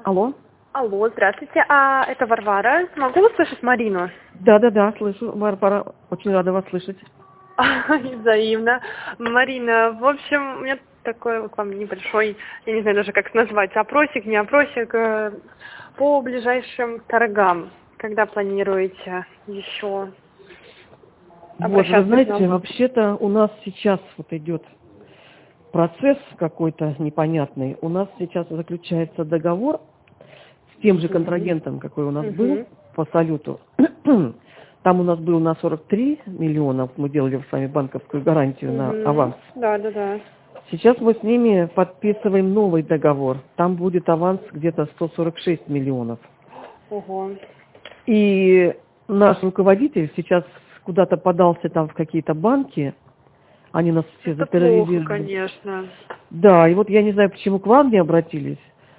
Алло. Алло, здравствуйте. Это Варвара. Могу услышать Марину? Да, слышу. Варвара, очень рада вас слышать. Взаимно. Марина, в общем, у меня такой вот к вам небольшой, я не знаю даже как это назвать, опросик, не опросик, по ближайшим торгам. Когда планируете еще обращаться? Вот, вы знаете, вообще-то у нас сейчас вот идет процесс какой-то непонятный. У нас сейчас заключается договор с тем же контрагентом, какой у нас был по салюту. Там у нас был на 43 миллиона, мы делали с вами банковскую гарантию на аванс. Да. Сейчас мы с ними подписываем новый договор. Там будет аванс где-то 146 миллионов. Ого. И наш руководитель сейчас куда-то подался там в какие-то банки. Они нас все затерроризировали. Это плохо, конечно. Да, и вот я не знаю, почему к вам не обратились,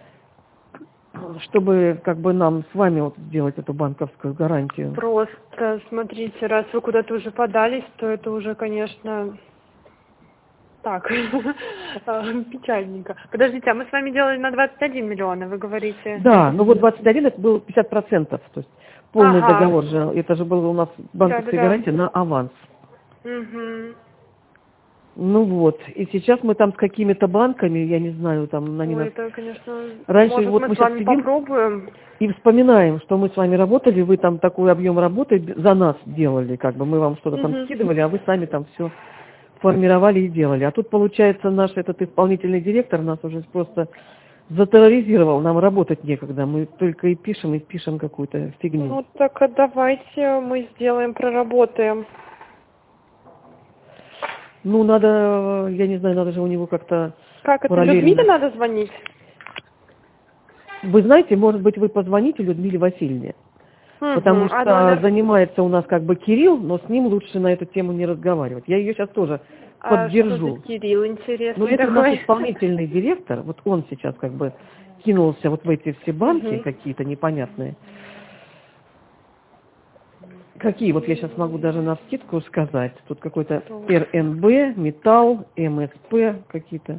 чтобы как бы нам с вами вот сделать эту банковскую гарантию. Просто, смотрите, раз вы куда-то уже подались, то это уже, конечно, так, печальненько. Подождите, а мы с вами делали на 21 миллиона, вы говорите? Да, ну вот 21 это было 50%, то есть полный договор же, это же была у нас банковская гарантия на аванс. Ну вот, и сейчас мы там с какими-то банками, я не знаю, там они нас... это, конечно, раньше может, вот мы мы с вами сейчас сидим попробуем. И вспоминаем, что мы с вами работали, вы там такой объем работы за нас делали, как бы мы вам что-то там скидывали, а вы сами там все формировали и делали. А тут, получается, наш этот исполнительный директор нас уже просто затерроризировал, нам работать некогда, мы только и пишем какую-то фигню. Ну так давайте мы сделаем, проработаем. Ну, надо, я не знаю, надо же у него как-то... Как это, параллельно. Людмиле надо звонить? Вы знаете, может быть, вы позвоните Людмиле Васильевне, потому что занимается у нас как бы Кирилл, но с ним лучше на эту тему не разговаривать. Я ее сейчас тоже поддержу. Что за Кирилл, интересно? Ну, это наш исполнительный директор, вот он сейчас как бы кинулся вот в эти все банки какие-то непонятные. Какие, вот я сейчас могу даже навскидку сказать. Тут какой-то РНБ, Металл, МСП какие-то.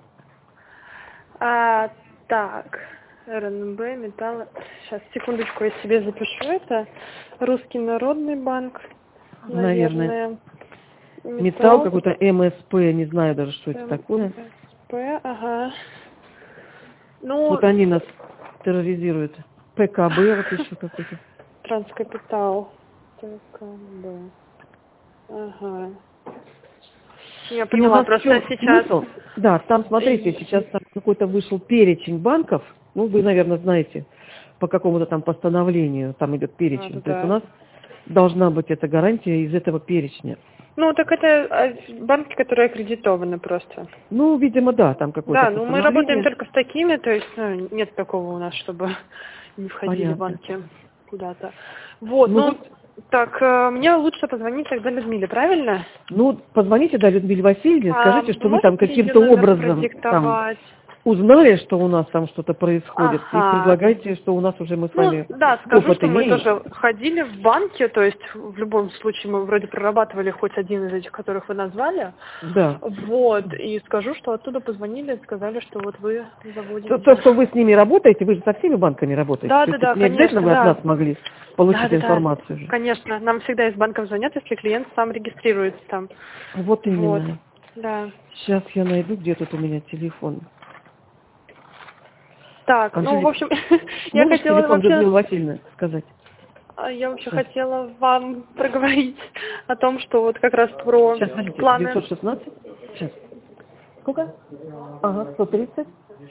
Так, РНБ, Металл. Сейчас, секундочку, я себе запишу это. Русский народный банк, наверное. Металл какой-то, МСП, не знаю даже, что это такое. МСП, ага. Ну, вот они нас терроризируют. ПКБ вот еще какой-то. Транскапитал. ПКБ. Ага. Я поняла, просто сейчас... Да, там, смотрите, сейчас там какой-то вышел перечень банков, ну, вы, наверное, знаете, по какому-то там постановлению, там идет перечень. То есть у нас должна быть эта гарантия из этого перечня. Ну, так это банки, которые аккредитованы просто. Ну, видимо, да, там какой-то Да, ну мы работаем только с такими, то есть нет такого у нас, чтобы не входили банки куда-то. Вот, так, мне лучше позвонить тогда Людмиле, правильно? Ну, позвоните, да, Людмиле Васильевне, скажите, что вы там каким-то образом там узнали, что у нас там что-то происходит, и предлагайте, что у нас уже мы с вами да, скажу, что мы тоже ходили в банке, то есть в любом случае мы вроде прорабатывали хоть один из этих, которых вы назвали. Да. Вот, и скажу, что оттуда позвонили и сказали, что вот вы заводите. То, что вы с ними работаете, вы же со всеми банками работаете. Да, да, не обязательно вы от нас могли получить информацию. Да, конечно, нам всегда из банков звонят, если клиент сам регистрируется там. Вот именно. Вот. Да. Сейчас я найду, где тут у меня телефон. Так, ну, в общем, я хотела вообще... Людмила Васильевна сказать. Я вообще хотела вам проговорить о том, что вот как раз про планы... 916? Сейчас. Сколько? Ага, 130.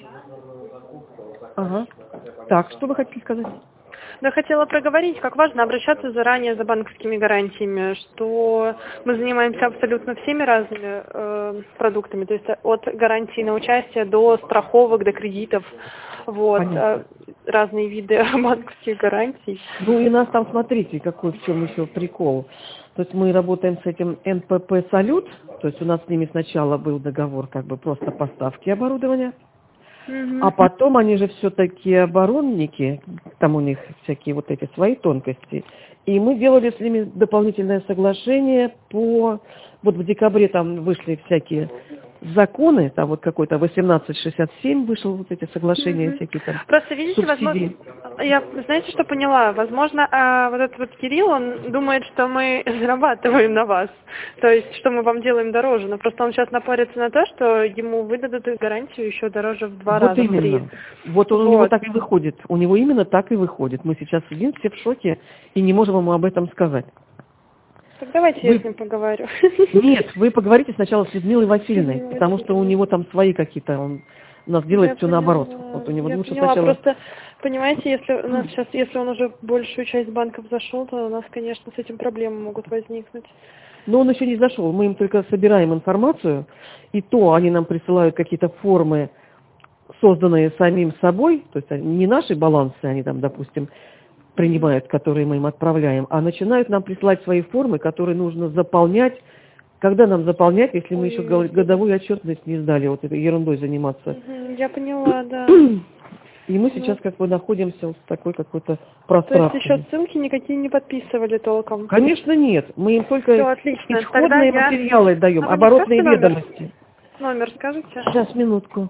Ага. Так, что вы хотите сказать? Я хотела проговорить, как важно обращаться заранее за банковскими гарантиями, что мы занимаемся абсолютно всеми разными продуктами, то есть от гарантии на участие до страховок, до кредитов, вот, разные виды банковских гарантий. Ну и нас там, смотрите, какой в чем еще прикол. То есть мы работаем с этим НПП «Салют», то есть у нас с ними сначала был договор как бы просто поставки оборудования. А потом они же все-таки оборонники, там у них всякие вот эти свои тонкости. И мы делали с ними дополнительное соглашение по... Вот в декабре там вышли всякие законы, там вот какой-то 1867 вышел, вот эти соглашения всякие там. Просто видите, возможно, я, знаете, что поняла? Возможно, вот этот вот Кирилл, он думает, что мы зарабатываем на вас, то есть, что мы вам делаем дороже, но просто он сейчас напарится на то, что ему выдадут гарантию еще дороже в 2 раза, в 3. Вот он, у него так и выходит, у него именно так и выходит. Мы сейчас сидим все в шоке и не можем ему об этом сказать. Так давайте я с ним поговорю. Нет, вы поговорите сначала с Людмилой Васильевной, потому что у него там свои какие-то, он у нас делает все наоборот. Вот у него лучше сначала... Просто, понимаете, если у нас сейчас, если он уже большую часть банков зашел, то у нас, конечно, с этим проблемы могут возникнуть. Но он еще не зашел, мы им только собираем информацию, и то они нам присылают какие-то формы, созданные самим собой, то есть не наши балансы, они там, допустим, принимают, которые мы им отправляем, а начинают нам присылать свои формы, которые нужно заполнять. Когда нам заполнять, если мы еще годовую отчетность не сдали, вот этой ерундой заниматься? Я поняла, да. И мы сейчас как бы находимся в такой какой-то прострации. То есть еще ссылки никакие не подписывали толком? Конечно нет, мы им только исходные материалы даем, оборотные ведомости. Номер скажите? Сейчас, минутку.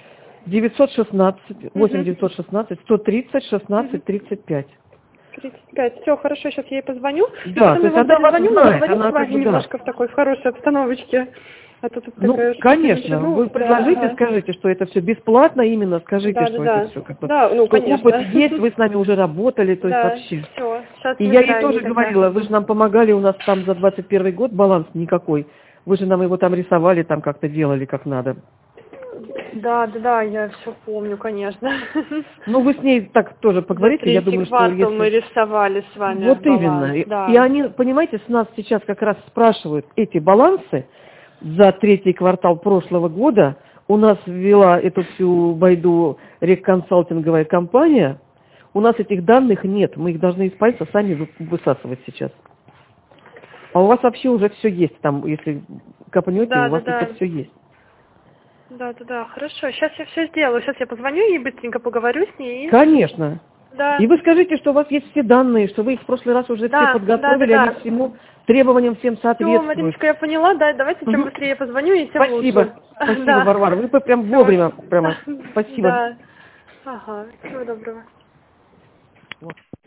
916, 8916, 130, 16, 35. 35. Все, хорошо, сейчас я ей позвоню. Да, то есть она вас знает, она с вами немножко в такой хорошей обстановочке. А то тут такая, конечно, вы предложите, скажите, что это все бесплатно, именно скажите, что это все как бы. Да, конечно. Опыт есть, вы с нами уже работали, то есть вообще. Все, и я ей тоже говорила, вы же нам помогали, у нас там за 21 год баланс никакой. Вы же нам его там рисовали, там как-то делали, как надо. Да, я все помню, конечно. Ну, вы с ней так тоже поговорите, я думаю, что если... мы рисовали с вами Вот баланс, именно. Да. И они, понимаете, с нас сейчас как раз спрашивают эти балансы за 3-й квартал прошлого года. У нас ввела эту всю байду реконсалтинговая компания. У нас этих данных нет, мы их должны из пальца сами высасывать сейчас. А у вас вообще уже все есть там, если копнете, у вас это все есть. Да, хорошо. Сейчас я все сделаю. Сейчас я позвоню ей, быстренько поговорю с ней. Конечно. Да. И вы скажите, что у вас есть все данные, что вы их в прошлый раз уже все подготовили, они всему требованиям всем соответствуют. Все, Мариночка, я поняла, да, давайте чем быстрее я позвоню, и тем лучше. Спасибо, Варвара, вы прям вовремя, прямо, спасибо. Да. Ага, всего доброго.